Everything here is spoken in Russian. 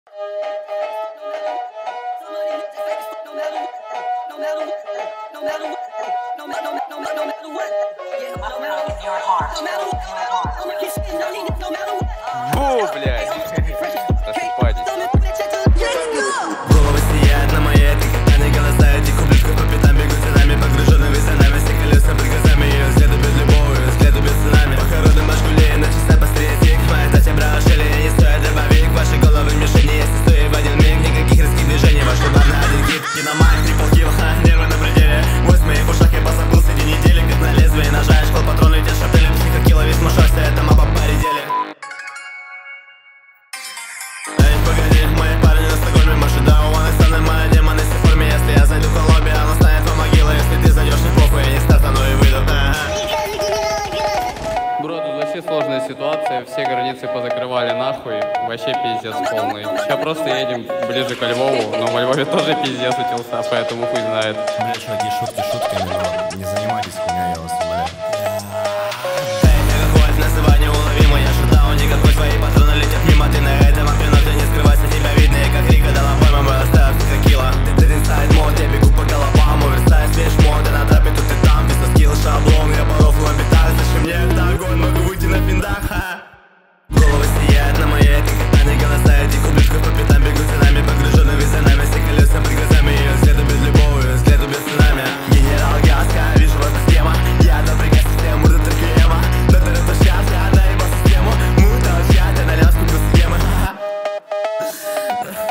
Бу, блядь. Просыпайтесь. Головы сияют на моей, когда не голоса этих ублюдков по пятам бегут за нами, погруженными за нами, все колеса под глазами, ее взгляду без любого, ее взгляду без цунами. Похороны Машгулей, на часа быстрее тик, моя тача брала шили, я не стоит добавик, ваши головы мишени, если стоит в один миг, никаких резких движений, ваш удар на один гид, киномаг, трипл килл, нервы на пределе, в моих ушах я позабыл среди недели, как на лезвие ножа, я школ патроны, летят шапелем, психокилла, весь мушок, вся эта маба поредели. Эй, погоди, мои парни на Стокгольме, может, да, у вас станы, мои демоны все в форме, если я зайду в лобби, она станет по могиле, если ты зайдешь, не похуй, я не стартану и выйду. Бро, тут вообще сложная ситуация, все границы позакрывали нахуй, вообще пиздец полный. Сейчас просто едем ближе ко Львову, но во Львове тоже пиздец начался, поэтому хуй знает. Блять, чуваки, шутки шутками, но не занимайтесь хуйней, я вас умоляю. Эй, никакое называй неуловимо, я шутау, никакой, твои патроны летят мимо, ты на этом окно, ты не скрывайся, тебя видно, и как Рика дала пойма, мы оставим текила. Ты inside мод, я бегу по головам, оверсайз, вещь мод, ты на трапе, тут и там, без скилл, шаблон, я по рофлу обитаю, зачем мне октагон, могу выйти на пиндах, Головы сияют на моей, когда не голоса этих ублюдков по пятам бегут за нами, погруженными за нами, все колеса под глазами, ее взгляду без любого, ее взгляду без цунами. Генерал Гаска, вижу в этом схема, я напрягаю систему, до ТРКМа, до ТРТ сейчас, я наебал систему, мы там сейчас, я на ляску без схемы.